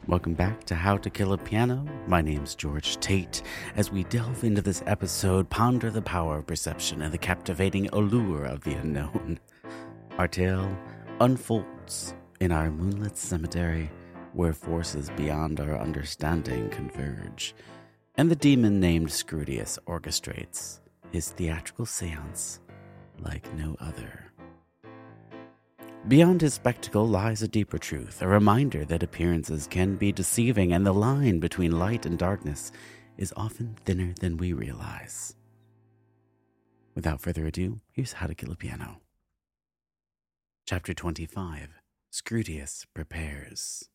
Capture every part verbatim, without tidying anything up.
Welcome back to How to Kill a Piano. My name's George Tate. As we delve into this episode, ponder the power of perception and the captivating allure of the unknown. Our tale unfolds in our moonlit cemetery, where forces beyond our understanding converge, and the demon named Scrutius orchestrates his theatrical seance like no other. Beyond his spectacle lies a deeper truth, a reminder that appearances can be deceiving and the line between light and darkness is often thinner than we realize. Without further ado, here's How to Kill a Piano. Chapter twenty-five, Scrutius Prepares.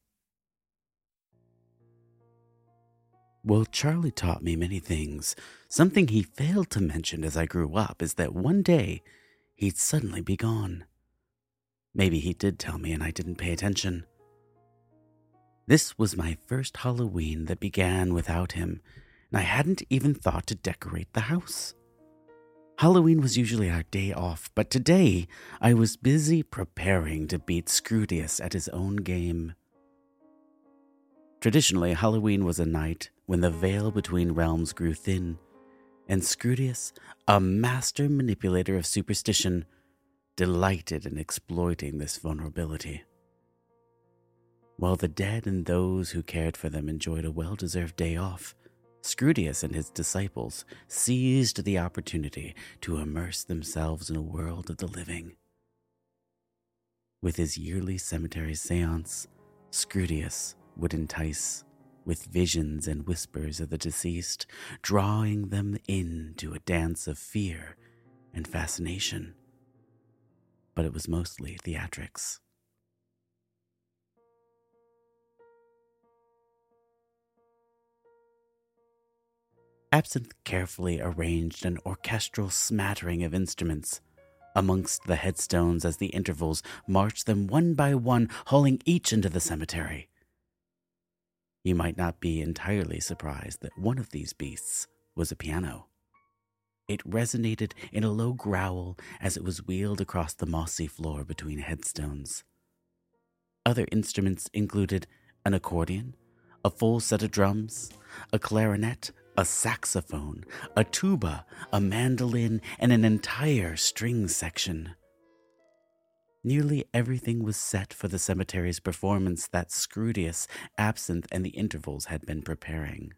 Well, Charlie taught me many things. Something he failed to mention as I grew up is that one day he'd suddenly be gone. Maybe he did tell me and I didn't pay attention. This was my first Halloween that began without him, and I hadn't even thought to decorate the house. Halloween was usually our day off, but today I was busy preparing to beat Scrutius at his own game. Traditionally, Halloween was a night when the veil between realms grew thin, and Scrutius, a master manipulator of superstition, delighted in exploiting this vulnerability. While the dead and those who cared for them enjoyed a well-deserved day off, Scrutius and his disciples seized the opportunity to immerse themselves in a world of the living. With his yearly cemetery seance, Scrutius would entice with visions and whispers of the deceased, drawing them into a dance of fear and fascination. But it was mostly theatrics. Absinthe carefully arranged an orchestral smattering of instruments amongst the headstones as the intervals marched them one by one, hauling each into the cemetery. You might not be entirely surprised that one of these beasts was a piano. It resonated in a low growl as it was wheeled across the mossy floor between headstones. Other instruments included an accordion, a full set of drums, a clarinet, a saxophone, a tuba, a mandolin, and an entire string section. Nearly everything was set for the cemetery's performance that Scrutius, Absinthe, and the intervals had been preparing.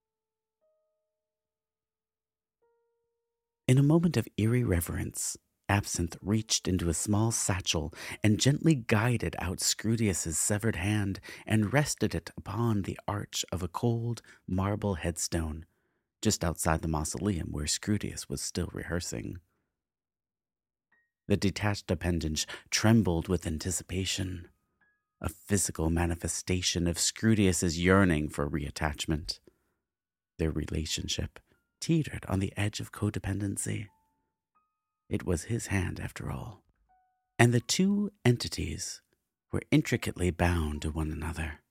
In a moment of eerie reverence, Absinthe reached into a small satchel and gently guided out Scrutius's severed hand and rested it upon the arch of a cold marble headstone just outside the mausoleum where Scrutius was still rehearsing. The detached appendage trembled with anticipation, a physical manifestation of Scrutius's yearning for reattachment. Their relationship teetered on the edge of codependency. It was his hand, after all, and the two entities were intricately bound to one another.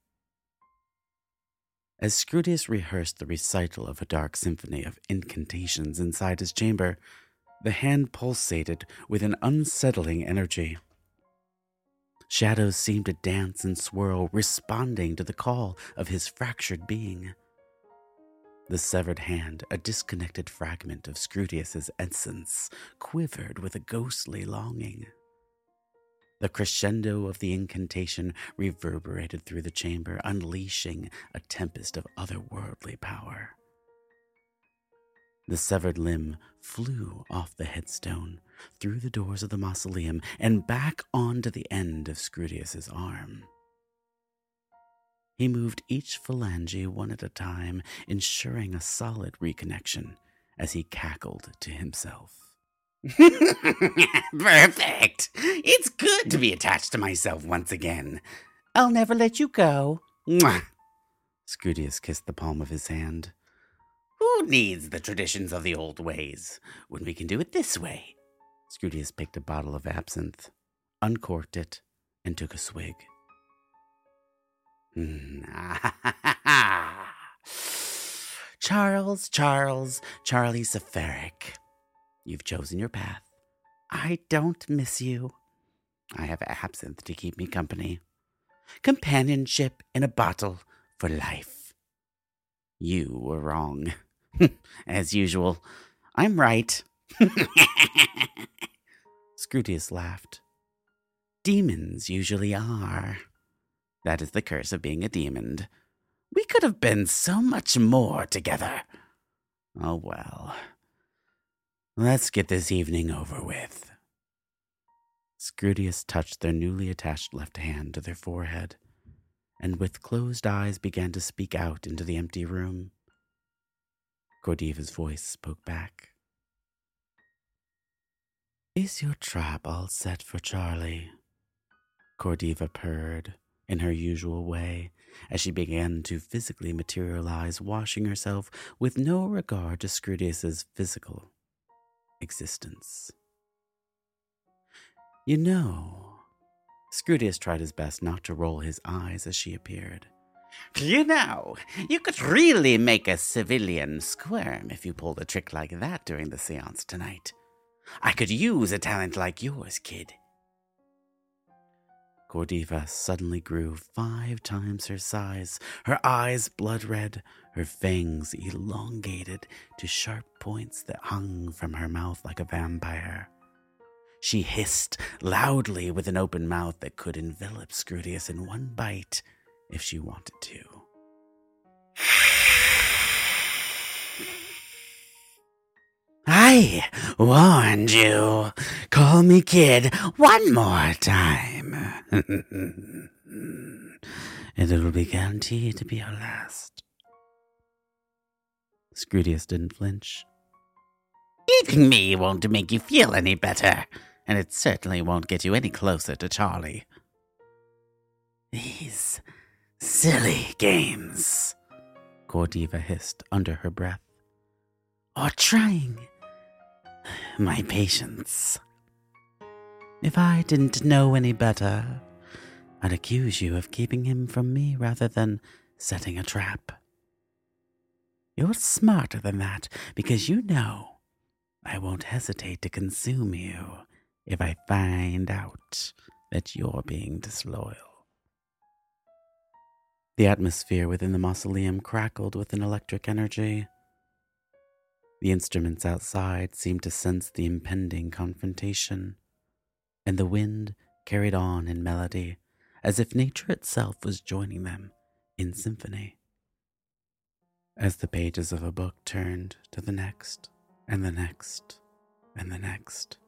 As Scrutius rehearsed the recital of a dark symphony of incantations inside his chamber, the hand pulsated with an unsettling energy. Shadows seemed to dance and swirl, responding to the call of his fractured being. The severed hand, a disconnected fragment of Scrutius's essence, quivered with a ghostly longing. The crescendo of the incantation reverberated through the chamber, unleashing a tempest of otherworldly power. The severed limb flew off the headstone, through the doors of the mausoleum, and back onto the end of Scrutius's arm. He moved each phalange one at a time, ensuring a solid reconnection as he cackled to himself. Perfect! It's good to be attached to myself once again. I'll never let you go. Mwah! Scrutius kissed the palm of his hand. Who needs the traditions of the old ways when we can do it this way? Scrutius picked a bottle of absinthe, uncorked it, and took a swig. Charles, Charles, Charlie Safaric. You've chosen your path. I don't miss you. I have absinthe to keep me company. Companionship in a bottle for life. You were wrong. As usual, I'm right. Scrutius laughed. Demons usually are. That is the curse of being a demon. We could have been so much more together. Oh well. Let's get this evening over with. Scrutius touched their newly attached left hand to their forehead, and with closed eyes began to speak out into the empty room. Gordiva's voice spoke back. "Is your trap all set for Charlie?" Gordiva purred in her usual way as she began to physically materialize, washing herself with no regard to Scrutius's physical existence. "You know," Scrutius tried his best not to roll his eyes as she appeared. You know, you could really make a civilian squirm if you pulled a trick like that during the seance tonight. I could use a talent like yours, kid. Gordiva suddenly grew five times her size, her eyes blood red, her fangs elongated to sharp points that hung from her mouth like a vampire. She hissed loudly with an open mouth that could envelop Scrutius in one bite if she wanted to. I warned you. Call me kid one more time. And it'll be guaranteed to be your last. Scrutius didn't flinch. Eating me won't make you feel any better, and it certainly won't get you any closer to Charlie. These silly games, Gordiva hissed under her breath, are trying my patience. If I didn't know any better, I'd accuse you of keeping him from me rather than setting a trap. You're smarter than that, because you know I won't hesitate to consume you if I find out that you're being disloyal. The atmosphere within the mausoleum crackled with an electric energy. The instruments outside seemed to sense the impending confrontation, and the wind carried on in melody, as if nature itself was joining them in symphony. As the pages of a book turned to the next, and the next, and the next,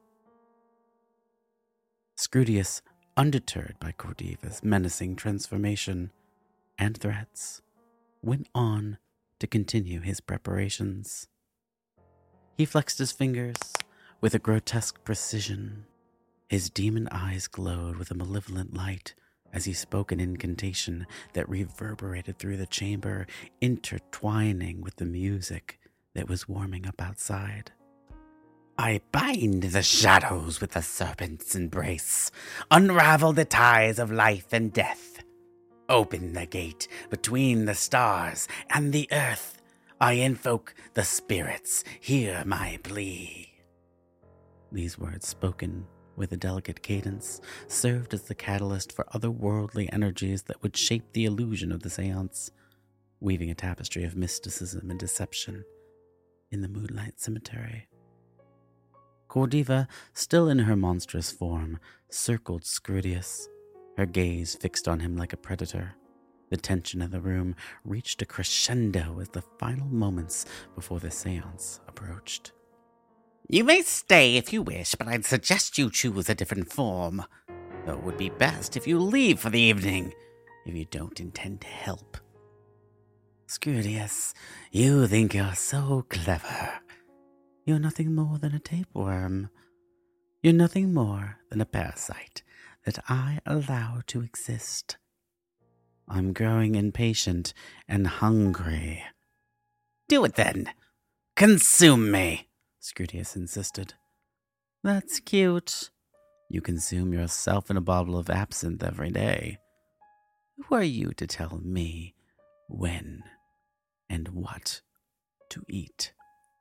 Scrutius, undeterred by Gordiva's menacing transformation and threats, went on to continue his preparations. He flexed his fingers with a grotesque precision. His demon eyes glowed with a malevolent light as he spoke an incantation that reverberated through the chamber, intertwining with the music that was warming up outside. I bind the shadows with the serpent's embrace, unravel the ties of life and death, open the gate between the stars and the earth. I invoke the spirits, hear my plea. These words, spoken with a delicate cadence, served as the catalyst for otherworldly energies that would shape the illusion of the seance, weaving a tapestry of mysticism and deception in the moonlight cemetery. Gordiva, still in her monstrous form, circled Scrutius, her gaze fixed on him like a predator. The tension of the room reached a crescendo as the final moments before the seance approached. You may stay if you wish, but I'd suggest you choose a different form. Though it would be best if you leave for the evening, if you don't intend to help. Scrutius, you think you're so clever. You're nothing more than a tapeworm. You're nothing more than a parasite that I allow to exist. I'm growing impatient and hungry. Do it then. Consume me, Scrutius insisted. That's cute. You consume yourself in a bottle of absinthe every day. Who are you to tell me when and what to eat?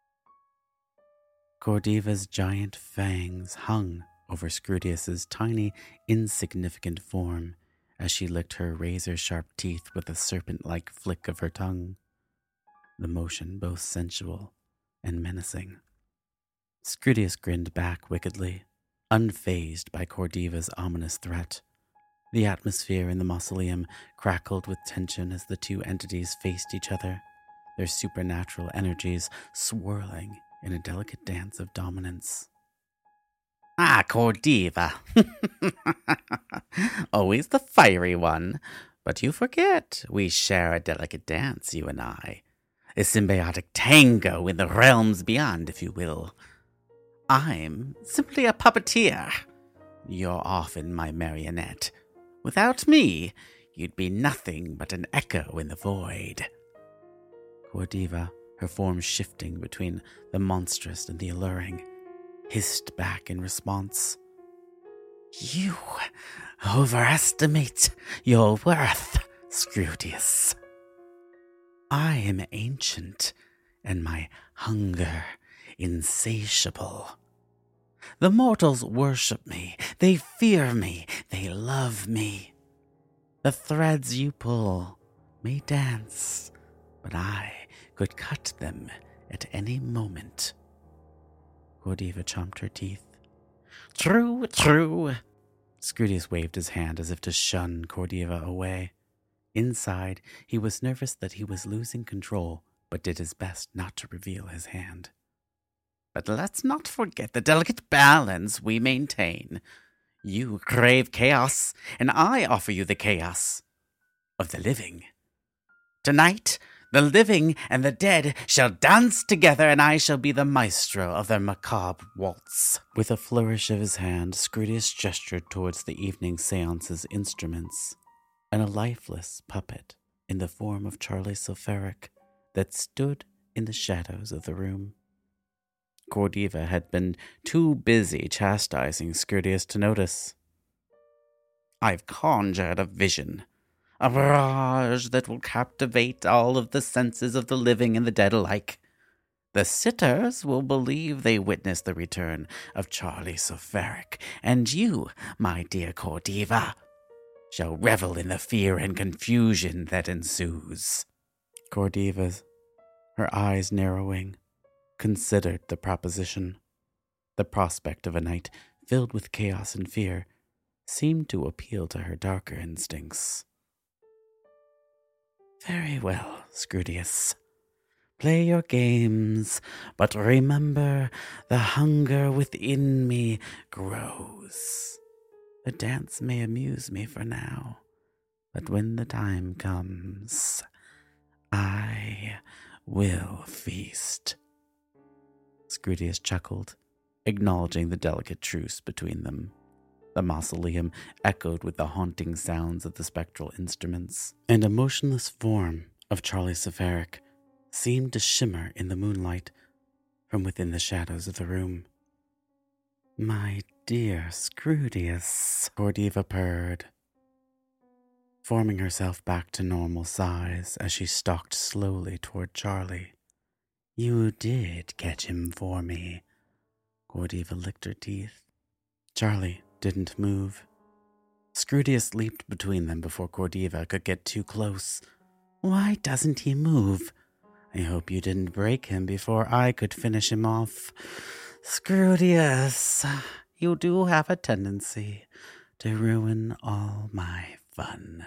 Gordiva's giant fangs hung over Scrutius's tiny, insignificant form as she licked her razor-sharp teeth with a serpent-like flick of her tongue, the motion both sensual and menacing. Scrudius grinned back wickedly, unfazed by Cordeva's ominous threat. The atmosphere in the mausoleum crackled with tension as the two entities faced each other, their supernatural energies swirling in a delicate dance of dominance. Ah, Cordeva. Always the fiery one. But you forget, we share a delicate dance, you and I. A symbiotic tango in the realms beyond, if you will. I'm simply a puppeteer. You're often my marionette. Without me, you'd be nothing but an echo in the void. Cordeva, her form shifting between the monstrous and the alluring, hissed back in response. You overestimate your worth, Scrudius. I am ancient, and my hunger insatiable. The mortals worship me, they fear me, they love me. The threads you pull may dance, but I could cut them at any moment. Cordeva chomped her teeth. True, true. Scrudius waved his hand as if to shun Cordeva away. Inside, he was nervous that he was losing control, but did his best not to reveal his hand. But let's not forget the delicate balance we maintain. You crave chaos, and I offer you the chaos of the living. Tonight, the living and the dead shall dance together, and I shall be the maestro of their macabre waltz. With a flourish of his hand, Scrudius gestured towards the evening seance's instruments, and a lifeless puppet in the form of Charlie Sulfuric that stood in the shadows of the room. Cordeva had been too busy chastising Scrudius to notice. I've conjured a vision, a mirage that will captivate all of the senses of the living and the dead alike. The sitters will believe they witnessed the return of Charlie Sulfuric, and you, my dear Cordeva, shall revel in the fear and confusion that ensues. Cordeva, her eyes narrowing, considered the proposition. The prospect of a night filled with chaos and fear seemed to appeal to her darker instincts. Very well, Scrudius. Play your games, but remember the hunger within me grows. The dance may amuse me for now, but when the time comes, I will feast. Scrudius chuckled, acknowledging the delicate truce between them. The mausoleum echoed with the haunting sounds of the spectral instruments, and a motionless form of Charlie Sulfuric seemed to shimmer in the moonlight from within the shadows of the room. My dear Scrudius, Cordeva purred, forming herself back to normal size as she stalked slowly toward Charlie. You did catch him for me. Cordeva licked her teeth. Charlie didn't move. Scrudius leaped between them before Cordeva could get too close. Why doesn't he move? I hope you didn't break him before I could finish him off. Scrudius, you do have a tendency to ruin all my fun.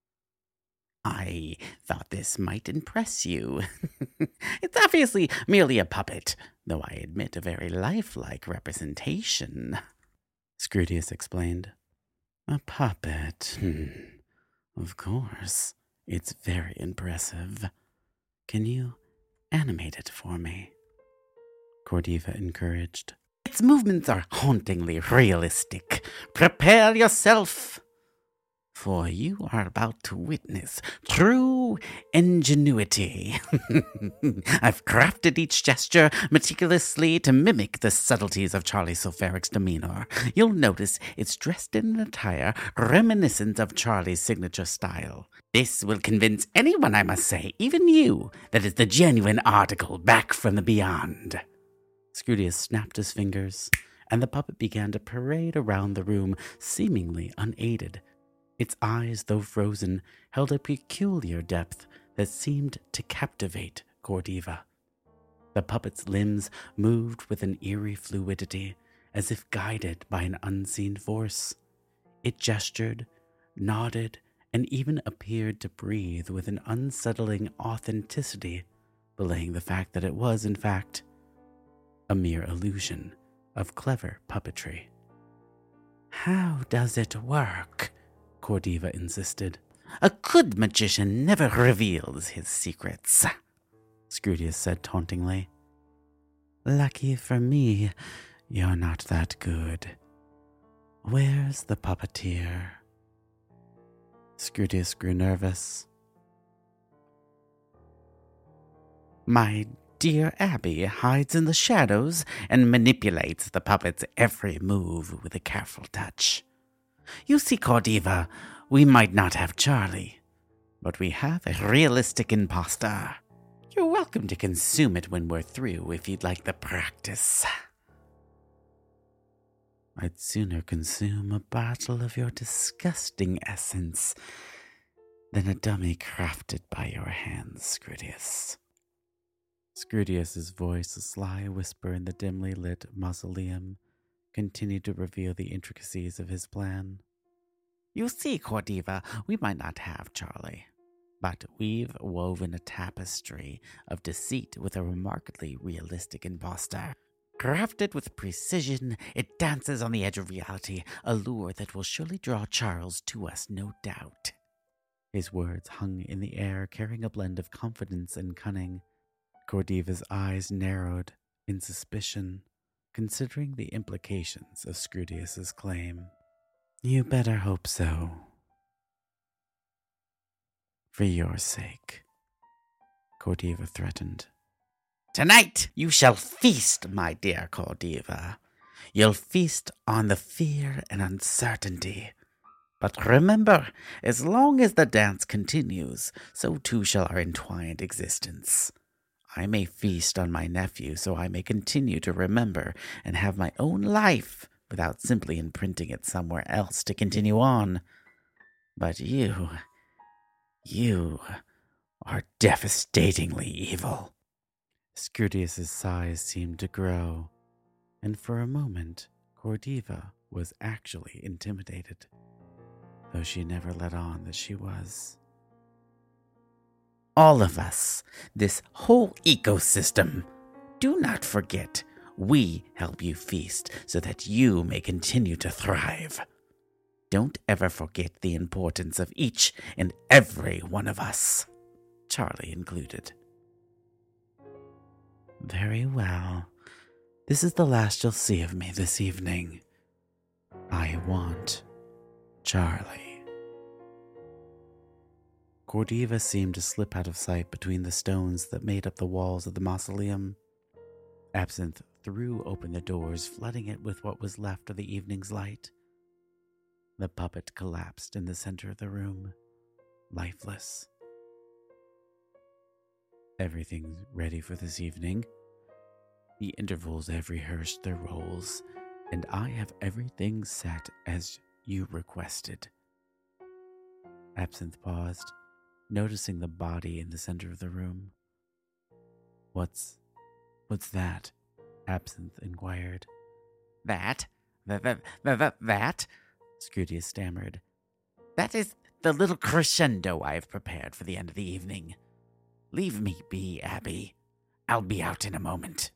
I thought this might impress you. It's obviously merely a puppet, though I admit a very lifelike representation. Scrudius explained. A puppet? Hmm. Of course. It's very impressive. Can you animate it for me? Cordeva encouraged. Its movements are hauntingly realistic. Prepare yourself, for you are about to witness true ingenuity. I've crafted each gesture meticulously to mimic the subtleties of Charlie Sulfuric's demeanor. You'll notice it's dressed in an attire reminiscent of Charlie's signature style. This will convince anyone, I must say, even you, that it's the genuine article back from the beyond. Scrudius snapped his fingers, and the puppet began to parade around the room, seemingly unaided. Its eyes, though frozen, held a peculiar depth that seemed to captivate Gordiva. The puppet's limbs moved with an eerie fluidity, as if guided by an unseen force. It gestured, nodded, and even appeared to breathe with an unsettling authenticity, belaying the fact that it was, in fact, a mere illusion of clever puppetry. "How does it work?" Gordiva insisted. "A good magician never reveals his secrets," Scrutius said tauntingly. "Lucky for me, you're not that good. Where's the puppeteer?" Scrutius grew nervous. "My dear Abby hides in the shadows and manipulates the puppet's every move with a careful touch. You see, Gordiva, we might not have Charlie, but we have a realistic imposter. You're welcome to consume it when we're through if you'd like the practice." "I'd sooner consume a bottle of your disgusting essence than a dummy crafted by your hands, Scrutius." Scrutius's voice, a sly whisper in the dimly lit mausoleum, continued to reveal the intricacies of his plan. "You see, Gordiva, we might not have Charlie, but we've woven a tapestry of deceit with a remarkably realistic imposter. Crafted with precision, it dances on the edge of reality, a lure that will surely draw Charles to us, no doubt." His words hung in the air, carrying a blend of confidence and cunning. Gordiva's eyes narrowed in suspicion, considering the implications of Scrutius's claim. "You better hope so. For your sake," Gordiva threatened. "Tonight you shall feast, my dear Gordiva. You'll feast on the fear and uncertainty. But remember, as long as the dance continues, so too shall our entwined existence. I may feast on my nephew so I may continue to remember and have my own life without simply imprinting it somewhere else to continue on. But you, you are devastatingly evil." Scrutius's sighs seemed to grow, and for a moment Gordiva was actually intimidated, though she never let on that she was. "All of us, this whole ecosystem, do not forget, we help you feast so that you may continue to thrive. Don't ever forget the importance of each and every one of us, Charlie included." "Very well. This is the last you'll see of me this evening. I want Charlie." Gordiva seemed to slip out of sight between the stones that made up the walls of the mausoleum. Absinthe threw open the doors, flooding it with what was left of the evening's light. The puppet collapsed in the center of the room, lifeless. "Everything's ready for this evening. The intervals have rehearsed their roles, and I have everything set as you requested." Absinthe paused, noticing the body in the center of the room. What's... what's that?" Absinthe inquired. That? That? That? that, that? Scrutius stammered. "That is the little crescendo I have prepared for the end of the evening. Leave me be, Abby. I'll be out in a moment."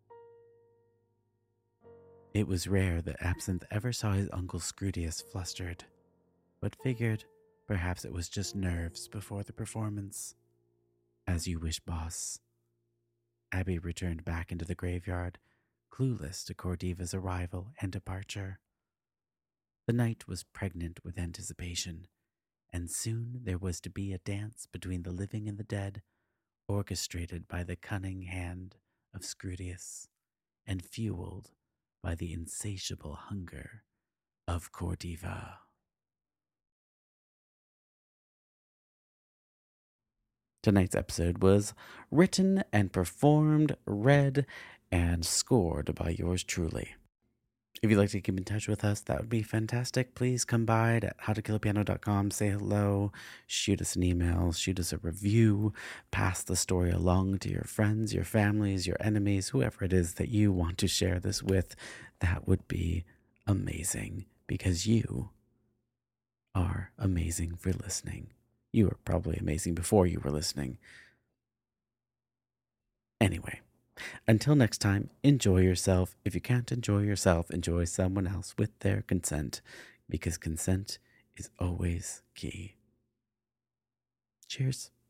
It was rare that Absinthe ever saw his uncle Scrutius flustered, but figured perhaps it was just nerves before the performance. "As you wish, boss." Abby returned back into the graveyard, clueless to Gordiva's arrival and departure. The night was pregnant with anticipation, and soon there was to be a dance between the living and the dead, orchestrated by the cunning hand of Scrutius, and fueled by the insatiable hunger of Gordiva. Tonight's episode was written and performed, read, and scored by yours truly. If you'd like to keep in touch with us, that would be fantastic. Please come by at how to kill a piano dot com, say hello, shoot us an email, shoot us a review, pass the story along to your friends, your families, your enemies, whoever it is that you want to share this with. That would be amazing, because you are amazing for listening. You were probably amazing before you were listening. Anyway. Until next time, enjoy yourself. If you can't enjoy yourself, enjoy someone else with their consent, because consent is always key. Cheers.